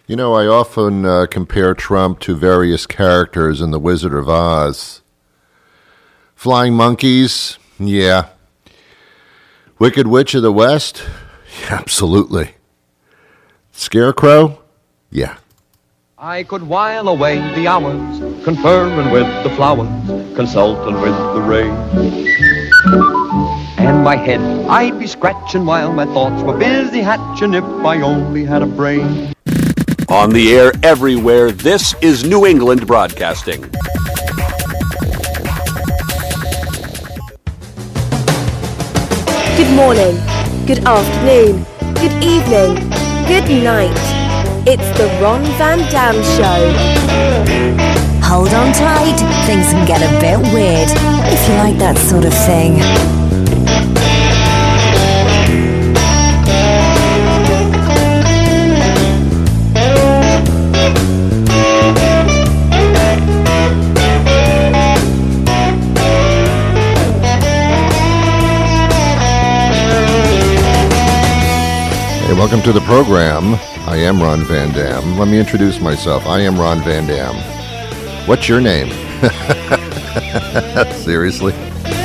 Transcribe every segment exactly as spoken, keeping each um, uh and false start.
You know, I often uh, compare Trump to various characters in The Wizard of Oz. Flying monkeys, yeah. Wicked Witch of the West, yeah, absolutely. Scarecrow, yeah. I could while away the hours, conferring with the flowers, consulting with the rain. And my head I'd be scratching while my thoughts were busy hatching if I only had a brain. On the air everywhere, this is New England Broadcasting. Good morning, good afternoon, good evening, good night. It's the Ron Van Dam Show. Hold on tight, things can get a bit weird, if you like that sort of thing. Hey, welcome to the program. I am Ron Van Dam. Let me introduce myself. I am Ron Van Dam. What's your name? Seriously?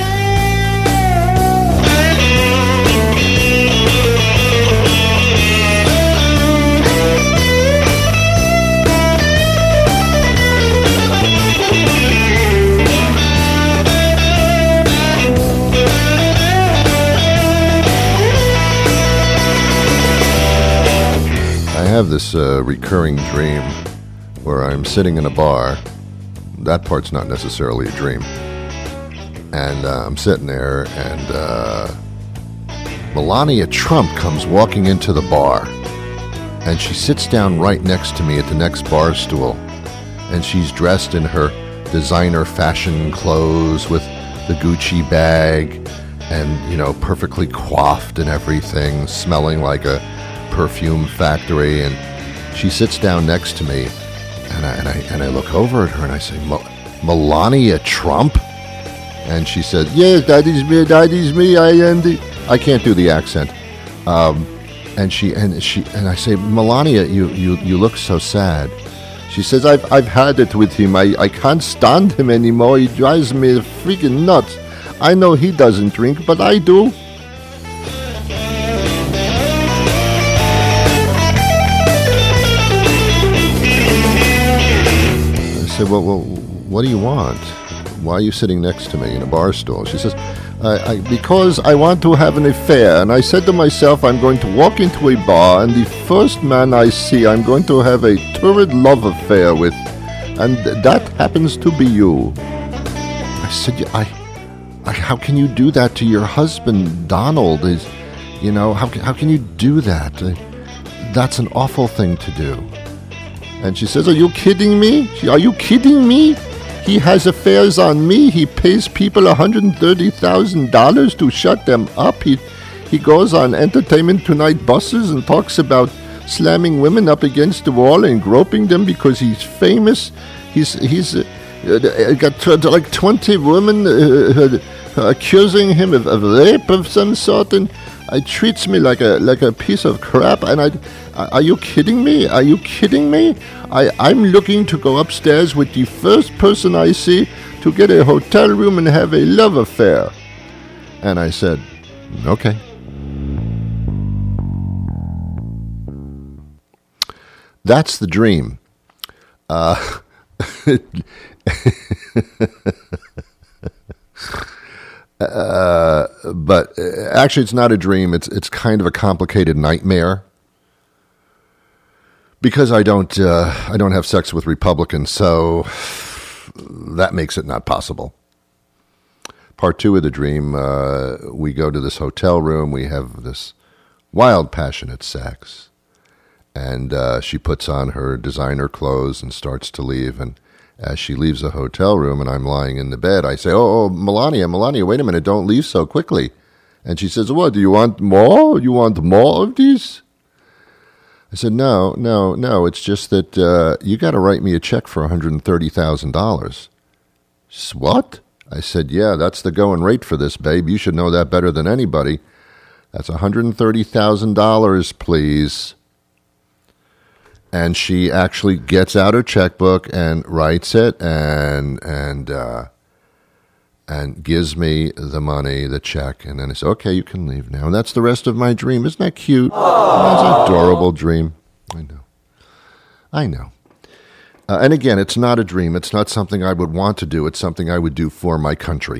I have this uh, recurring dream where I'm sitting in a bar. That part's not necessarily a dream. And uh, I'm sitting there, and uh, Melania Trump comes walking into the bar. And she sits down right next to me at the next bar stool. And she's dressed in her designer fashion clothes with the Gucci bag and, you know, perfectly coiffed and everything, smelling like a perfume factory. And she sits down next to me, and I and I, and I look over at her and I say, Melania Trump? And she said, yes, that is me, that is me, I am the... I can't do the accent. Um, and she and she and I say, Melania, you, you, you look so sad. She says, I've I've had it with him. I, I can't stand him anymore. He drives me freaking nuts. I know he doesn't drink, but I do. I said, well, well, what do you want? Why are you sitting next to me in a bar stool? She says, I, I, because I want to have an affair. And I said to myself, I'm going to walk into a bar, and the first man I see, I'm going to have a torrid love affair with. And that happens to be you. I said, I, I, how can you do that to your husband, Donald? Is, you know, how, how can you do that? That's an awful thing to do. And she says, are you kidding me? Are you kidding me? He has affairs on me. He pays people one hundred thirty thousand dollars to shut them up. He he goes on Entertainment Tonight buses and talks about slamming women up against the wall and groping them because he's famous. He's he's uh, got t- like twenty women uh, uh, accusing him of, of rape of some sort, and it treats me like a like a piece of crap. And I, are you kidding me? Are you kidding me? I, I'm looking to go upstairs with the first person I see to get a hotel room and have a love affair. And I said, okay. That's the dream. Uh, uh, but actually, it's not a dream. It's it's kind of a complicated nightmare. Because I don't, uh, I don't have sex with Republicans, so that makes it not possible. Part two of the dream, uh, we go to this hotel room, we have this wild, passionate sex, and uh, she puts on her designer clothes and starts to leave, and as she leaves the hotel room and I'm lying in the bed, I say, oh, oh, Melania, Melania, wait a minute, don't leave so quickly. And she says, what, do you want more? You want more of these? I said, no, no, no, it's just that uh, you got to write me a check for one hundred thirty thousand dollars. She said, what? I said, yeah, that's the going rate for this, babe. You should know that better than anybody. That's one hundred thirty thousand dollars, please. and she actually gets out her checkbook and writes it and and uh, and gives me the money, the check, and then I say, okay, you can leave now. And that's the rest of my dream. Isn't that cute? That's an adorable dream. I know. I know. Uh, and again, it's not a dream. It's not something I would want to do. It's something I would do for my country.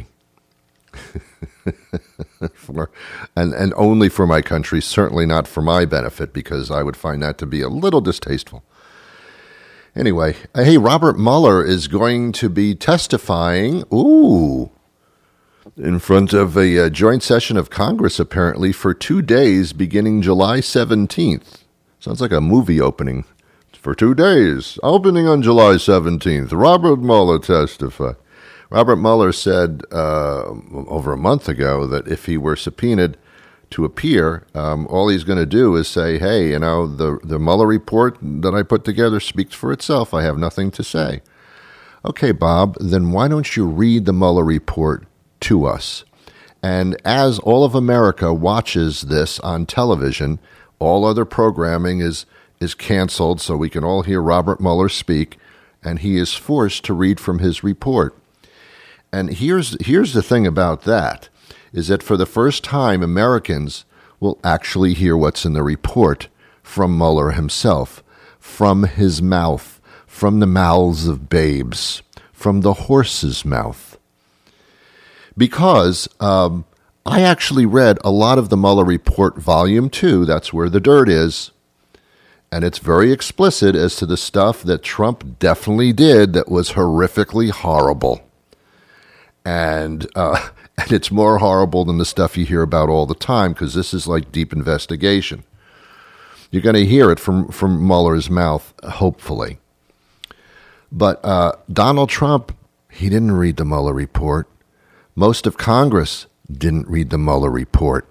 for, and, and only for my country, certainly not for my benefit, because I would find that to be a little distasteful. Anyway, uh, hey, Robert Mueller is going to be testifying, ooh, in front of a uh, joint session of Congress, apparently, for two days beginning July seventeenth. Sounds like a movie opening. For two days, opening on July seventeenth, Robert Mueller testified. Robert Mueller said uh, over a month ago that if he were subpoenaed to appear, um, all he's going to do is say, hey, you know, the, the Mueller report that I put together speaks for itself. I have nothing to say. Okay, Bob, then why don't you read the Mueller report to us? And as all of America watches this on television, all other programming is is canceled so we can all hear Robert Mueller speak, and he is forced to read from his report. And here's here's the thing about that, is that for the first time, Americans will actually hear what's in the report from Mueller himself, from his mouth, from the mouths of babes, from the horse's mouth. Because um, I actually read a lot of the Mueller report, volume two, that's where the dirt is, and it's very explicit as to the stuff that Trump definitely did that was horrifically horrible. And uh, and it's more horrible than the stuff you hear about all the time, because this is like deep investigation. You're going to hear it from, from Mueller's mouth, hopefully. But uh, Donald Trump, he didn't read the Mueller report. Most of Congress didn't read the Mueller report.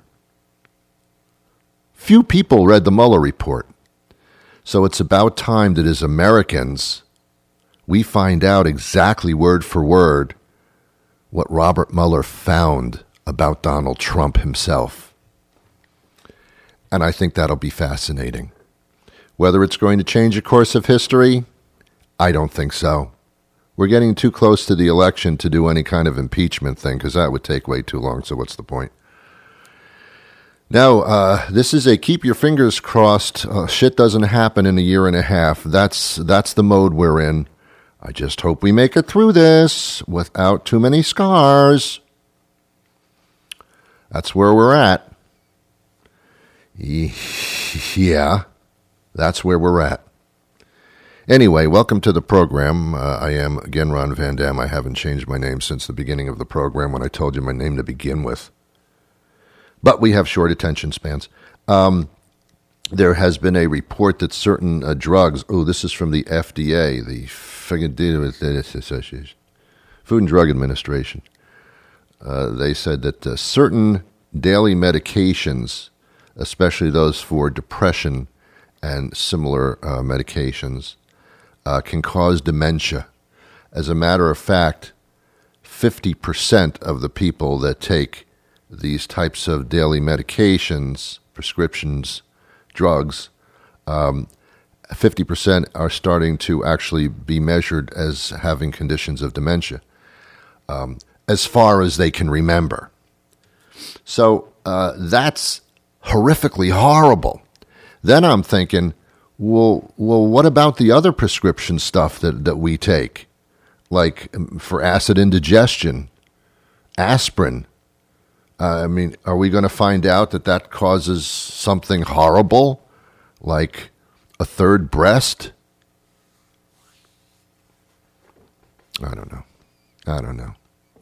Few people read the Mueller report. So it's about time that as Americans, we find out exactly word for word what Robert Mueller found about Donald Trump himself. And I think that'll be fascinating. Whether it's going to change the course of history, I don't think so. We're getting too close to the election to do any kind of impeachment thing, because that would take way too long, so what's the point? Now, uh, this is a keep your fingers crossed, uh, shit doesn't happen in a year and a half. That's that's the mode we're in. I just hope we make it through this without too many scars. That's where we're at. Yeah, that's where we're at. Anyway, welcome to the program. Uh, I am, again, Ron Van Dam. I haven't changed my name since the beginning of the program when I told you my name to begin with. But we have short attention spans. Um, there has been a report that certain uh, drugs, oh, this is from the F D A, the Food and Drug Administration. Uh, they said that uh, certain daily medications, especially those for depression and similar uh, medications, uh, can cause dementia. As a matter of fact, fifty percent of the people that take these types of daily medications, prescriptions, drugs, um, fifty percent are starting to actually be measured as having conditions of dementia, um, as far as they can remember. So uh, that's horrifically horrible. Then I'm thinking, well, well, what about the other prescription stuff that, that we take, like for acid indigestion, aspirin? Uh, I mean, are we going to find out that that causes something horrible, like a third breast? I don't know. I don't know.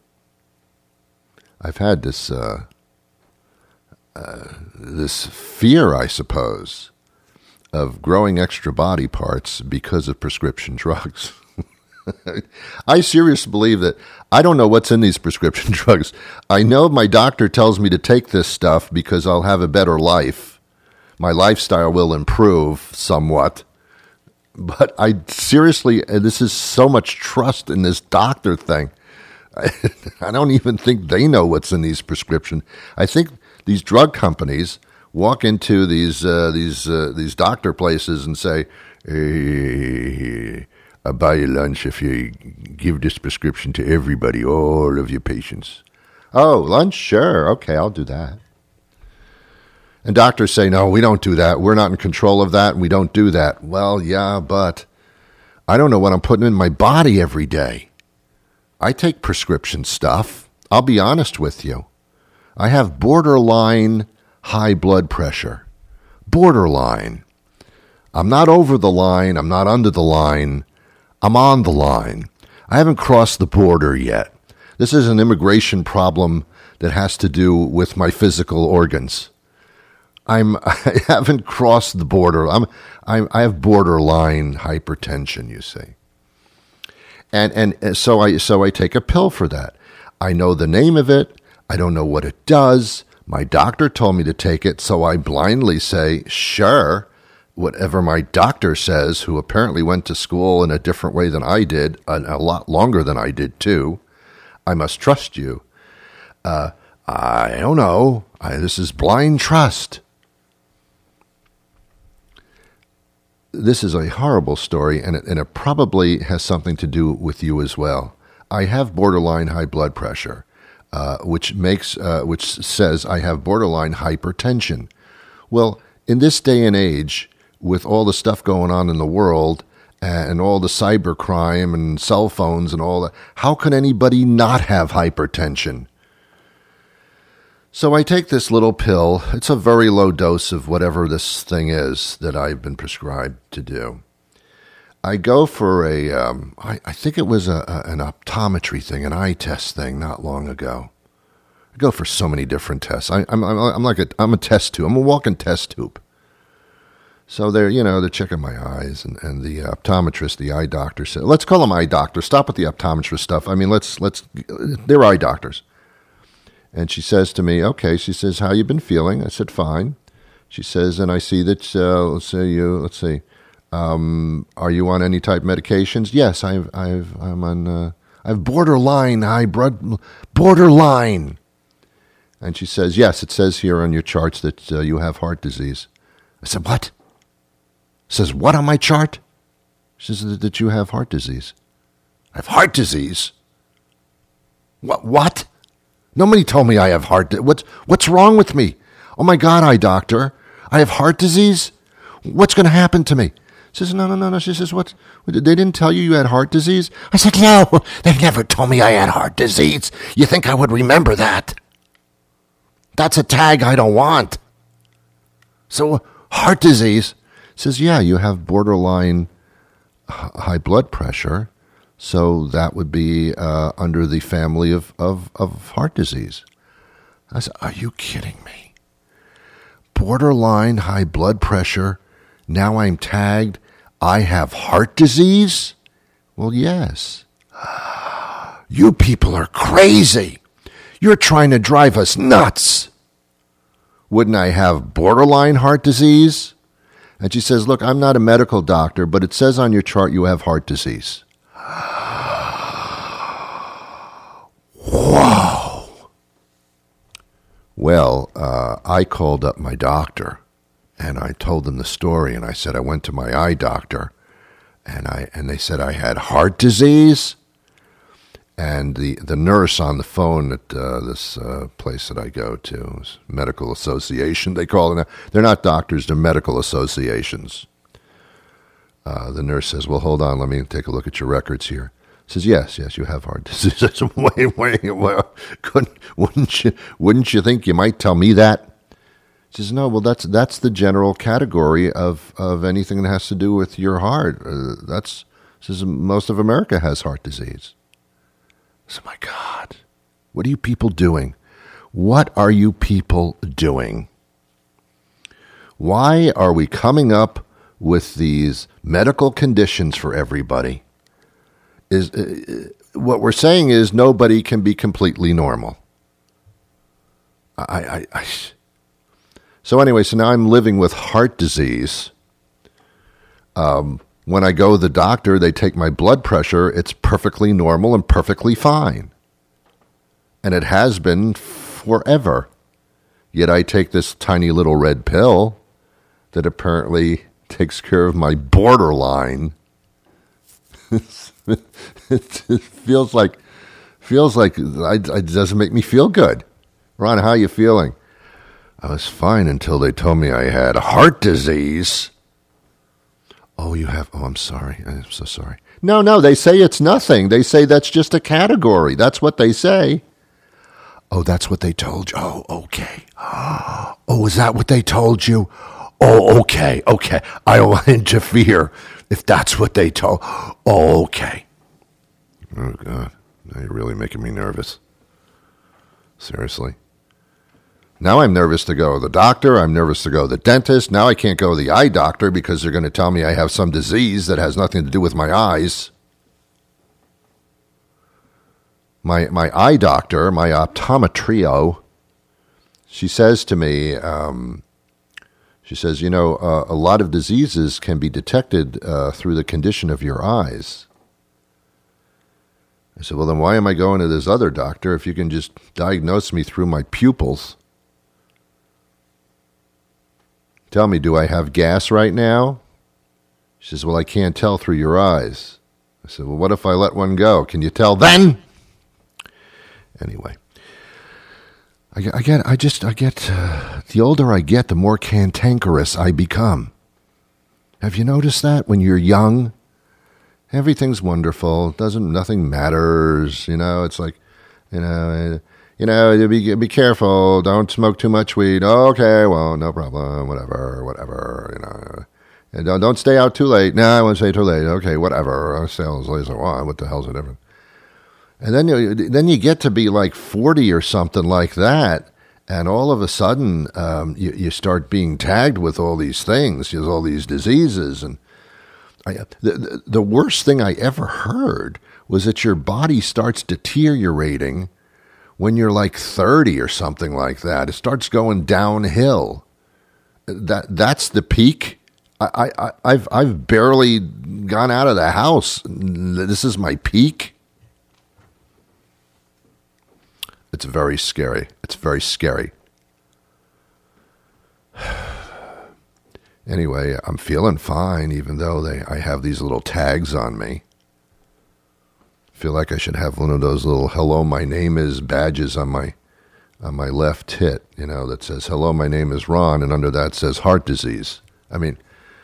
I've had this uh, uh, this fear, I suppose, of growing extra body parts because of prescription drugs. I seriously believe that I don't know what's in these prescription drugs. I know my doctor tells me to take this stuff because I'll have a better life. My lifestyle will improve somewhat. But I seriously, this is so much trust in this doctor thing. I, I don't even think they know what's in these prescriptions. I think these drug companies walk into these uh, these uh, these doctor places and say, Hey, I'll buy you lunch if you give this prescription to everybody, all of your patients. Oh, lunch? Sure. Okay, I'll do that. And doctors say, no, we don't do that. We're not in control of that, and we don't do that. Well, yeah, but I don't know what I'm putting in my body every day. I take prescription stuff. I'll be honest with you. I have borderline high blood pressure. Borderline. I'm not over the line. I'm not under the line. I'm on the line. I haven't crossed the border yet. This is an immigration problem that has to do with my physical organs. I'm I haven't crossed the border. I'm I I have borderline hypertension, you see. And and so I so I take a pill for that. I know the name of it. I don't know what it does. My doctor told me to take it, so I blindly say, sure, whatever my doctor says, who apparently went to school in a different way than I did, and a lot longer than I did too. I must trust you. Uh, I don't know. I, this is blind trust. This is a horrible story, and it, and it probably has something to do with you as well. I have borderline high blood pressure, uh, which makes uh, which says I have borderline hypertension. Well, in this day and age, with all the stuff going on in the world and all the cybercrime and cell phones and all that, how can anybody not have hypertension? So I take this little pill. It's a very low dose of whatever this thing is that I've been prescribed to do. I go for a, um, I, I think it was a, a, an optometry thing, an eye test thing not long ago. I go for so many different tests. I, I'm, I'm, I'm like a, I'm a test tube. I'm a walking test tube. So they're, you know, they're checking my eyes, and, and the optometrist, the eye doctor said, let's call them eye doctors. Stop with the optometrist stuff. I mean, let's, let's, they're eye doctors. And she says to me, okay, she says, how you been feeling? I said, fine. She says, and I see that, uh, let's say you, let's see, um, are you on any type of medications? Yes, I've, I've, I'm on, uh, I have borderline high blood, borderline. And she says, yes, it says here on your charts that uh, you have heart disease. I said, what? Says, what on my chart? She says, that you have heart disease. I have heart disease? What, what? Nobody told me I have heart disease. What's, what's wrong with me? Oh, my God, eye doctor. I have heart disease? What's going to happen to me? She says, no, no, no, no. She says, what? They didn't tell you you had heart disease? I said, no, they've never told me I had heart disease. You think I would remember that? That's a tag I don't want. So, heart disease. Says, yeah, you have borderline high blood pressure. So that would be uh, under the family of, of, of heart disease. I said, are you kidding me? Borderline high blood pressure. Now I'm tagged. I have heart disease? Well, yes. You people are crazy. You're trying to drive us nuts. Wouldn't I have borderline heart disease? And she says, look, I'm not a medical doctor, but it says on your chart you have heart disease. Whoa. Well, uh, I called up my doctor, and I told them the story, and I said I went to my eye doctor, and I and they said I had heart disease. And the, the nurse on the phone at uh, this uh, place that I go to, medical association, they call it. They're not doctors, they're medical associations. Uh, the nurse says, well, hold on, let me take a look at your records here. Says, yes, yes, you have heart disease. I said, wait, wait, wait. Couldn't, wouldn't you, wouldn't you think you might tell me that? She says, no, well, that's that's the general category of, of anything that has to do with your heart. Uh, that's, says, most of America has heart disease. I said, my God, what are you people doing? What are you people doing? Why are we coming up with these medical conditions for everybody? Is uh, what we're saying is nobody can be completely normal. I, I, I. So anyway, so now I'm living with heart disease. Um, when I go to the doctor, they take my blood pressure. It's perfectly normal and perfectly fine. And it has been forever. Yet I take this tiny little red pill that apparently takes care of my borderline. It feels like, feels like I, it doesn't make me feel good. Ron, how you feeling? I was fine until they told me I had heart disease. Oh, you have, oh, I'm sorry. I'm so sorry. No, no, they say it's nothing. They say that's just a category. That's what they say. Oh, that's what they told you. Oh, okay. Oh, is that what they told you? Oh, okay, okay. I don't want to interfere if that's what they told. Oh, okay. Oh, God. Now you're really making me nervous. Seriously. Now I'm nervous to go to the doctor. I'm nervous to go to the dentist. Now I can't go to the eye doctor because they're going to tell me I have some disease that has nothing to do with my eyes. My my eye doctor, my optometrio, she says to me, um, she says, you know, uh, a lot of diseases can be detected uh, through the condition of your eyes. I said, well, then why am I going to this other doctor if you can just diagnose me through my pupils? Tell me, do I have gas right now? She says, well, I can't tell through your eyes. I said, well, what if I let one go? Can you tell then? Anyway, I get, I get, I just, I get, uh, the older I get, the more cantankerous I become. Have you noticed that when you're young? Everything's wonderful. Doesn't, nothing matters. You know, it's like, you know, you know, be, be careful. Don't smoke too much weed. Okay, well, no problem. Whatever, whatever, you know. And don't, don't stay out too late. No, I won't stay too late. Okay, whatever. I'll stay out as late as I want. What the hell's the difference? And then you, then you get to be like forty or something like that, and all of a sudden um, you, you start being tagged with all these things, you know, all these diseases. And I, the, the worst thing I ever heard was that your body starts deteriorating when you're like thirty or something like that. It starts going downhill. That that's the peak. I, I, I've I've barely gone out of the house. This is my peak. It's very scary. It's very scary. Anyway, I'm feeling fine, even though they I have these little tags on me. Feel like I should have one of those little "Hello, my name is" badges on my on my left tit, you know, that says "Hello, my name is Ron," and under that says heart disease. I mean,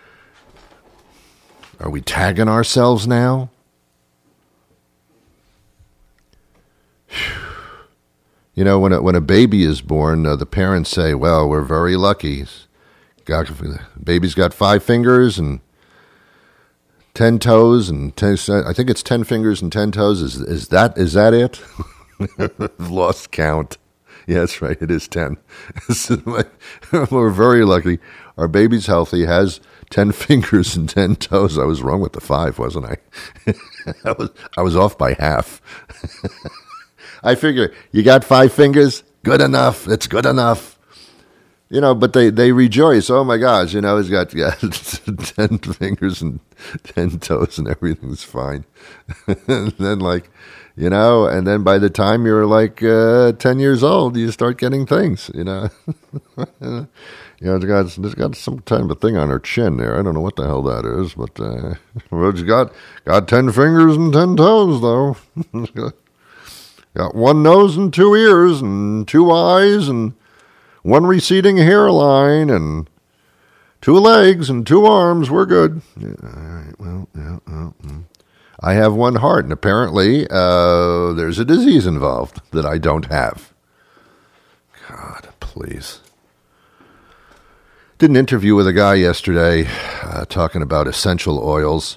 are we tagging ourselves now? You know, when a, when a baby is born, uh, the parents say, well, we're very lucky. Got, baby's got five fingers and ten toes, and ten, I think it's ten fingers and ten toes. Is is that is that it? I've lost count. Yeah, that's right. It is ten. We're very lucky. Our baby's healthy, has ten fingers and ten toes. I was wrong with the five, wasn't I? I was I was off by half. I figure you got five fingers, good enough. It's good enough. You know, but they, they rejoice. Oh, my gosh, you know, he's got, got ten fingers and ten toes and everything's fine. And then, like, you know, and then by the time you're, like, uh, ten years old, you start getting things, you know. You know, it's got, it's got some kind of a thing on her chin there. I don't know what the hell that is, but uh, well, it's got, got ten fingers and ten toes, though. Got one nose and two ears and two eyes and one receding hairline and two legs and two arms. We're good. Yeah, all right. Well, yeah, well, mm. I have one heart, and apparently uh, there's a disease involved that I don't have. God, please. Did an interview with a guy yesterday uh, talking about essential oils,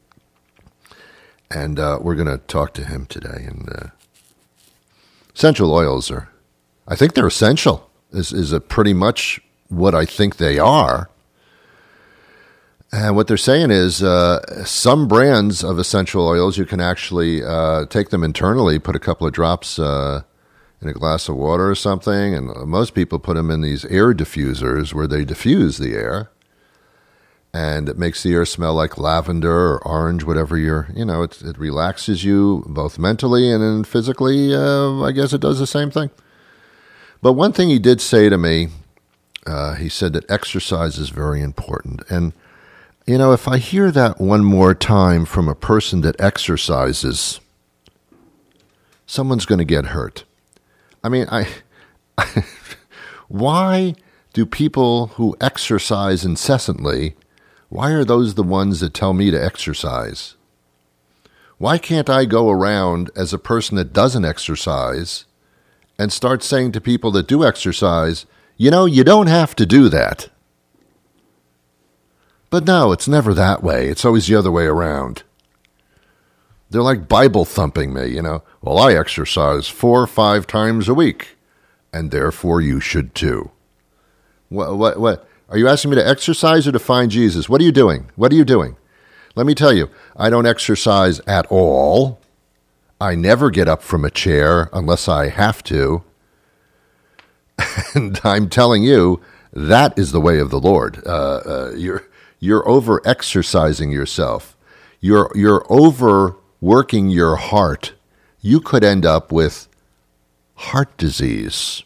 and uh, we're going to talk to him today. And uh, essential oils are, I think they're essential. Is is a pretty much what I think they are. And what they're saying is uh, some brands of essential oils, you can actually uh, take them internally, put a couple of drops uh, in a glass of water or something, and most people put them in these air diffusers where they diffuse the air, and it makes the air smell like lavender or orange, whatever you're, you know, it, it relaxes you both mentally and then physically. Uh, I guess it does the same thing. But one thing he did say to me, uh, he said that exercise is very important. And You know, if I hear that one more time from a person that exercises, someone's going to get hurt. I mean, I, why do people who exercise incessantly, why are those the ones that tell me to exercise? Why can't I go around as a person that doesn't exercise and start saying to people that do exercise, you know, you don't have to do that? But no, it's never that way. It's always the other way around. They're like Bible thumping me, you know. Well, I exercise four or five times a week, and therefore you should too. What, what, what? Are you asking me to exercise or to find Jesus? What are you doing? What are you doing? Let me tell you, I don't exercise at all. I never get up from a chair unless I have to. And I'm telling you, that is the way of the Lord. Uh, uh, you're you're over-exercising yourself. You're you're overworking your heart. You could end up with heart disease.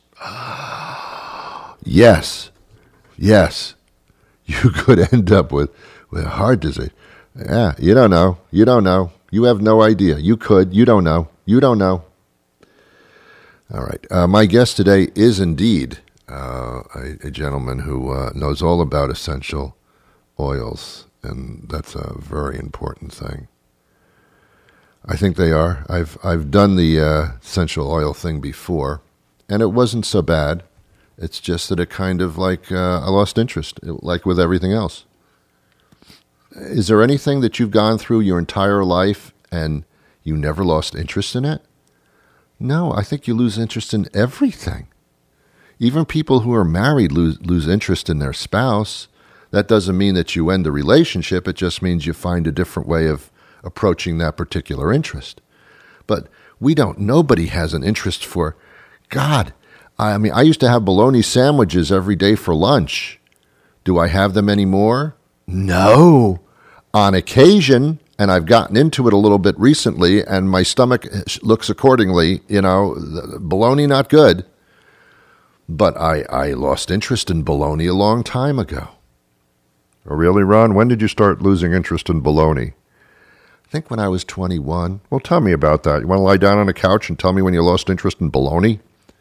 Yes, yes, you could end up with, with heart disease. Yeah, you don't know. You don't know. You have no idea. You could. You don't know. You don't know. All right. Uh, my guest today is indeed uh, a, a gentleman who uh, knows all about essential oils, and that's a very important thing. I think they are. I've I've done the uh, essential oil thing before, and it wasn't so bad. It's just that it kind of like uh, I lost interest, like with everything else. Is there anything that you've gone through your entire life and you never lost interest in it? No, I think you lose interest in everything. Even people who are married lose lose interest in their spouse. That doesn't mean that you end the relationship. It just means you find a different way of approaching that particular interest. But we don't, nobody has an interest for, God, I mean, I used to have bologna sandwiches every day for lunch. Do I have them anymore? No. On occasion, and I've gotten into it a little bit recently, and my stomach looks accordingly, you know, bologna not good. But I, I lost interest in bologna a long time ago. Oh, really, Ron? When did you start losing interest in bologna? I think when I was twenty-one. Well, tell me about that. You want to lie down on a couch and tell me when you lost interest in bologna?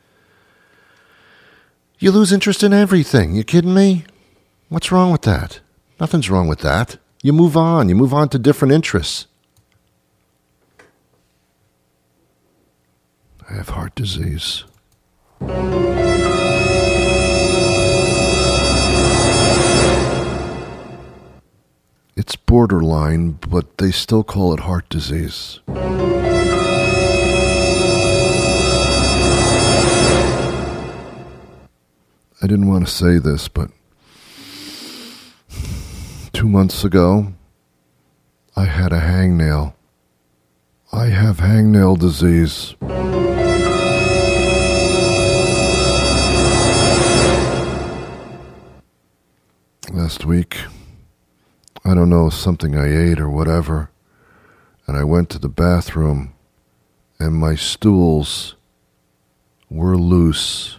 You lose interest in everything. You kidding me? What's wrong with that? Nothing's wrong with that. You move on. You move on to different interests. I have heart disease. It's borderline, but they still call it heart disease. I didn't want to say this, but two months ago, I had a hangnail. I have hangnail disease. Last week, I don't know, something I ate or whatever, and I went to the bathroom, and my stools were loose.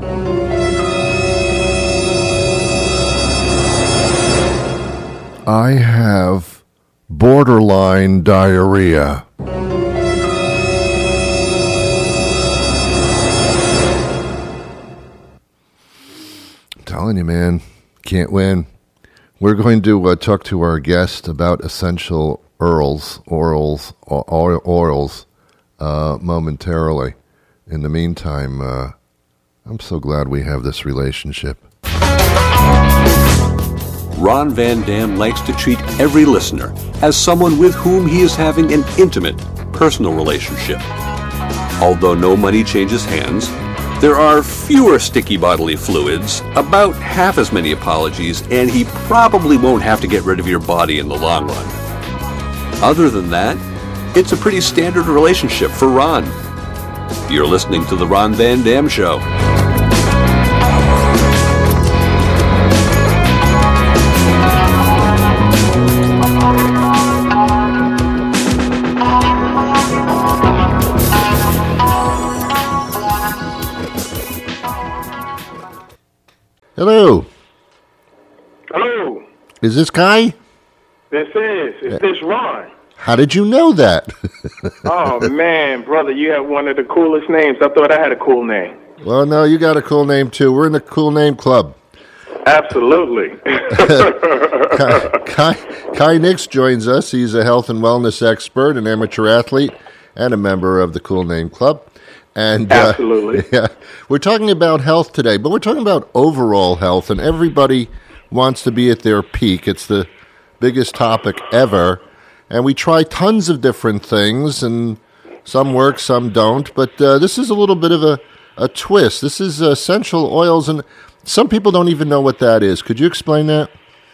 I have borderline diarrhea. I'm telling you, man, can't win. We're going to uh, talk to our guest about essential oils, orals, oil, oils uh, momentarily. In the meantime, uh, I'm so glad we have this relationship. Ron Van Dam likes to treat every listener as someone with whom he is having an intimate, personal relationship. Although no money changes hands, there are fewer sticky bodily fluids, about half as many apologies, and he probably won't have to get rid of your body in the long run. Other than that, it's a pretty standard relationship for Ron. You're listening to The Ron Van Dam Show. Hello. Hello. Is this Kai? This is. Is this Ron? How did you know that? Oh, man, brother, you have one of the coolest names. I thought I had a cool name. Well, no, you got a cool name, too. We're in the cool name club. Absolutely. Kai, Kai, Kai Nix joins us. He's a health and wellness expert, an amateur athlete, and a member of the Cool Name Club. And uh, Absolutely. Yeah, we're talking about health today, but we're talking about overall health, and everybody wants to be at their peak. It's the biggest topic ever, and we try tons of different things, and some work, some don't, but uh, this is a little bit of a, a twist. This is uh, essential oils, and some people don't even know what that is. Could you explain that?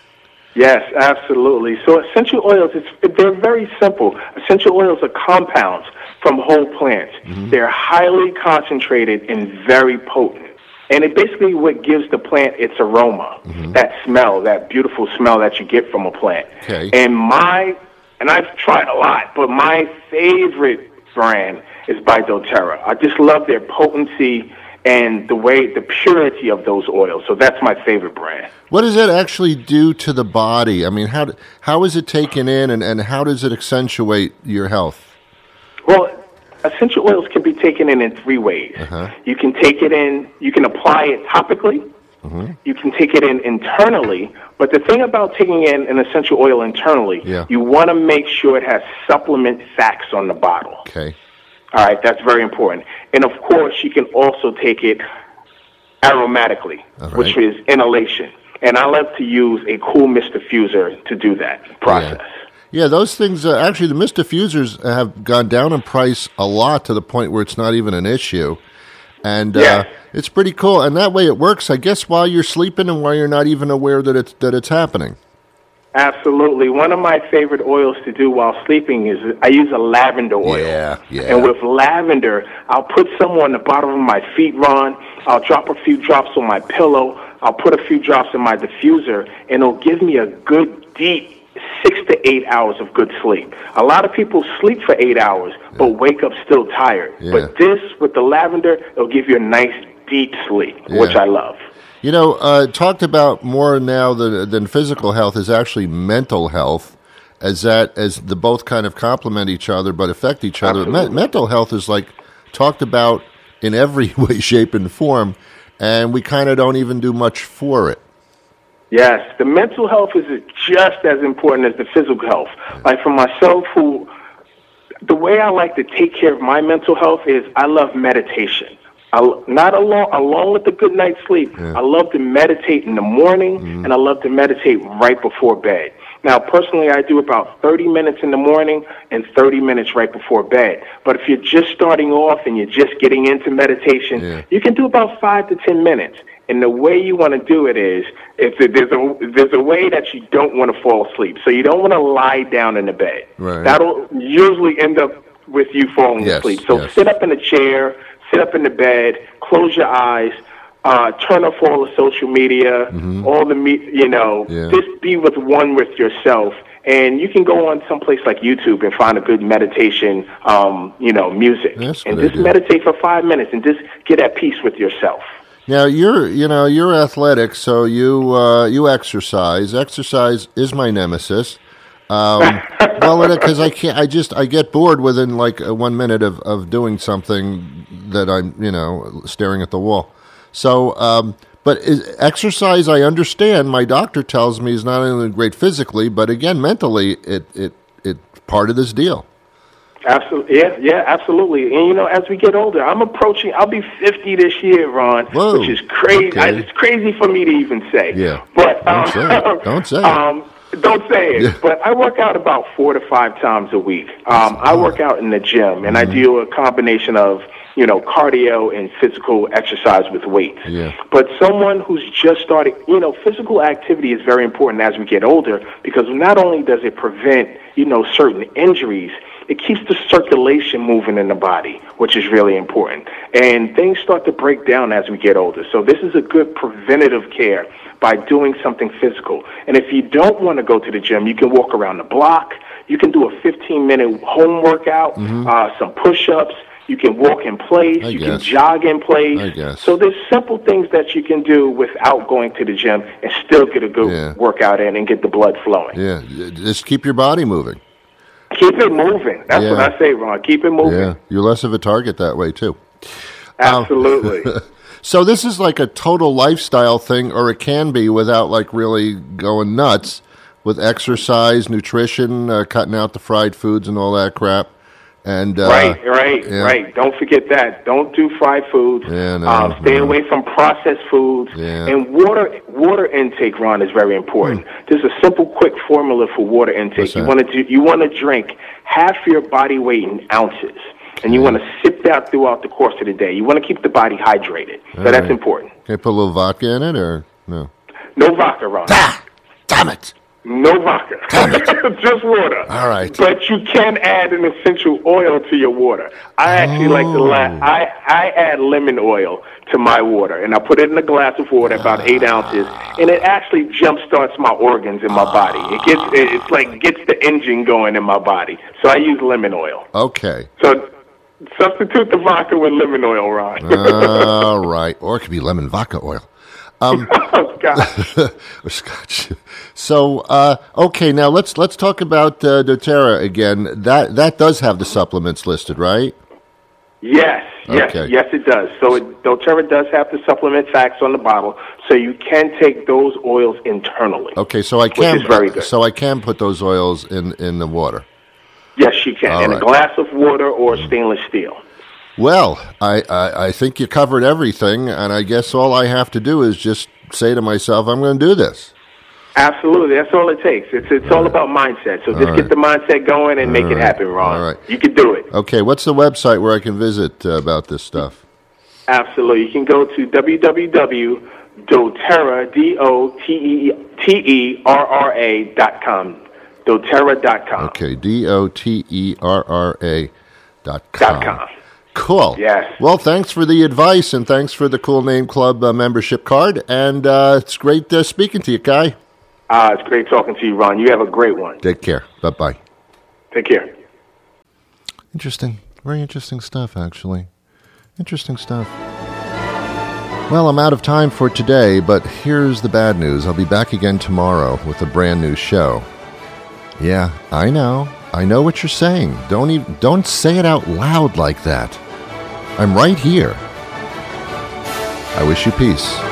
Yes, absolutely. So essential oils, it's, they're very simple. Essential oils are compounds from whole plants. Mm-hmm. They're highly concentrated and very potent. And it basically what gives the plant its aroma, mm-hmm. that smell, that beautiful smell that you get from a plant. Okay. And my, and I've tried a lot, but my favorite brand is by doTERRA. I just love their potency and the way, the purity of those oils. So that's my favorite brand. What does that actually do to the body? I mean, how how is it taken in, and, and how does it accentuate your health? Well, essential oils can be taken in in three ways. Uh-huh. You can take it in, you can apply it topically, mm-hmm. you can take it in internally, but the thing about taking in an essential oil internally, yeah. you want to make sure it has supplement facts on the bottle. Okay. All right, that's very important. And, of course, you can also take it aromatically, right. which is inhalation. And I love to use a cool mist diffuser to do that process. Yeah, yeah those things, uh, actually, the mist diffusers have gone down in price a lot to the point where it's not even an issue. And yes. uh, it's pretty cool. And that way it works, I guess, while you're sleeping and while you're not even aware that it's, that it's happening. Absolutely. One of my favorite oils to do while sleeping is I use a lavender oil. Yeah, yeah. And with lavender, I'll put some on the bottom of my feet, Ron. I'll drop a few drops on my pillow. I'll put a few drops in my diffuser, and it'll give me a good, deep six to eight hours of good sleep. A lot of people sleep for eight hours, but wake up still tired. Yeah. But this, with the lavender, it'll give you a nice, deep sleep, yeah. which I love. You know, uh, talked about more now than, than physical health is actually mental health, as that as the both kind of complement each other but affect each other. Me- mental health is like talked about in every way, shape, and form, and we kind of don't even do much for it. Yes, the mental health is just as important as the physical health. Like for myself, who the way I like to take care of my mental health is I love meditation. I, not along, along with the good night's sleep, yeah. I love to meditate in the morning, mm-hmm. and I love to meditate right before bed. Now, personally, I do about thirty minutes in the morning and thirty minutes right before bed. But if you're just starting off and you're just getting into meditation, yeah. you can do about five to ten minutes. And the way you want to do it is, if there's a there's a way that you don't want to fall asleep. So you don't want to lie down in the bed. Right. That'll usually end up with you falling yes, asleep. So yes. sit up in a chair. Sit up in the bed, close your eyes, uh, turn off all the social media, mm-hmm. all the, me- you know, yeah. just be with one with yourself. And you can go on someplace like YouTube and find a good meditation, um, you know, music. That's and what just I do. meditate for five minutes and just get at peace with yourself. Now, you're, you know, you're athletic, so you, uh, you exercise. Exercise is my nemesis. Um, well, because I can't, I just, I get bored within like one minute of, of doing something that I'm, you know, staring at the wall. So, um, but is, exercise, I understand. My doctor tells me is not only great physically, but again, mentally, it, it, it's part of this deal. Absolutely, yeah, yeah, absolutely. And you know, as we get older, I'm approaching. I'll be fifty this year, Ron, Whoa, which is crazy. okay. I, it's crazy for me to even say. Yeah, but don't um, say it. Don't say it. Um, Don't say it, yeah. but I work out about four to five times a week. Um, I work out in the gym, and mm-hmm. I do a combination of, you know, cardio and physical exercise with weights. Yeah. But someone who's just starting, you know, physical activity is very important as we get older, because not only does it prevent, you know, certain injuries, it keeps the circulation moving in the body, which is really important. And things start to break down as we get older. So this is a good preventative care by doing something physical. And if you don't want to go to the gym, you can walk around the block. You can do a fifteen-minute home workout, mm-hmm. uh, some push-ups. You can walk in place. I you guess. can jog in place. I guess. So there's simple things that you can do without going to the gym and still get a good Yeah. workout in and get the blood flowing. Yeah, just keep your body moving. Keep it moving. That's Yeah. what I say, Ron. Keep it moving. Yeah, you're less of a target that way, too. Absolutely. So this is like a total lifestyle thing, or it can be without like really going nuts with exercise, nutrition, uh, cutting out the fried foods and all that crap. And uh, right, right, yeah. right. Don't forget that. Don't do fried foods. Yeah, no, um, stay no. away from processed foods. Yeah. And water water intake, Ron, is very important. There's a simple, quick formula for water intake. What's You that? want to do, you want to drink half your body weight in ounces, and you want to sip that throughout the course of the day. You want to keep the body hydrated. So All that's right. important. Can I put a little vodka in it, or no? No vodka, Ron. Ah, damn it! No vodka. Just water. All right. But you can add an essential oil to your water. I actually like to la- Oh. I, I add lemon oil to my water, and I put it in a glass of water, about eight ounces, and it actually jump starts my organs in my body. It gets it- it's like gets the engine going in my body. So I use lemon oil. Okay. So substitute the vodka with lemon oil, Ron. All right. Or it could be lemon vodka oil. Um, oh God. or scotch. So, uh, okay, now let's let's talk about uh, doTERRA again. That that does have the supplements listed, right? Yes, yes, Okay. yes, it does. So it, doTERRA does have the supplement facts on the bottle, so you can take those oils internally. Okay, so I Which can is very good. so I can put those oils in, in the water. Yes, you can. All in right. a glass of water or stainless steel. Well, I, I, I think you covered everything, and I guess all I have to do is just say to myself, I'm going to do this. Absolutely, that's all it takes. It's it's all about mindset. So just right. get the mindset going and make All it right. happen, Ron. All right. You can do it. Okay, what's the website where I can visit uh, about this stuff? Absolutely. You can go to w w w dot doterra, D O T E T E R R A dot com, doterra dot com. Okay, D O T E R R A dot com. Dot com. Cool. Yes. Well, thanks for the advice, and thanks for the Cool Name Club uh, membership card, and uh, it's great uh, speaking to you, Kai. Uh, it's great talking to you, Ron. You have a great one. Take care. Bye-bye. Take care. Interesting. Very interesting stuff, actually. Interesting stuff. Well, I'm out of time for today, but here's the bad news. I'll be back again tomorrow with a brand new show. Yeah, I know. I know what you're saying. Don't even, don't say it out loud like that. I'm right here. I wish you peace.